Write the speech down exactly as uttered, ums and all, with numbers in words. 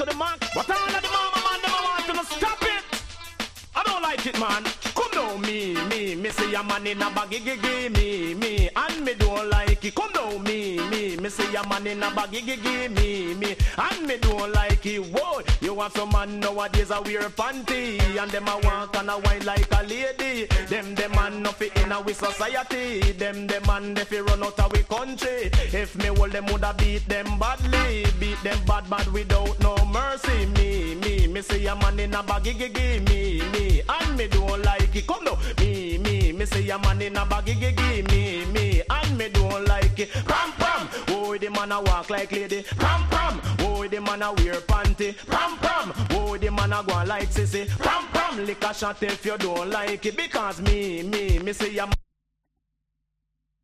to the max. But all of the mama man, them want to stop it. I don't like it, man. Come down, me, me, me see a man in a baggy, gigi, me, me, and me don't like it. Come down, me, me, me see a man in a baggy, gigi, me, me, and me don't like it. Whoa, you want some man nowadays a wear panty, and them a walk and a wine like a lady. Them the man no fit in our society. Them the man they fi run out of we country. If me hold them woulda beat them badly, beat them bad bad without no mercy. Me, me, me see a man in a baggy, gigi, me, me, and me don't like it. Come now, me, me, me see a man in a baggy, gigi, me, me, and me don't like it. Pam pam, oh the man a walk like lady. Pam pam, oh the man a wear panty. Pam pam, oh the man a go like sissy. Pam pam, lick a shot if you don't like it, because me, me, me see a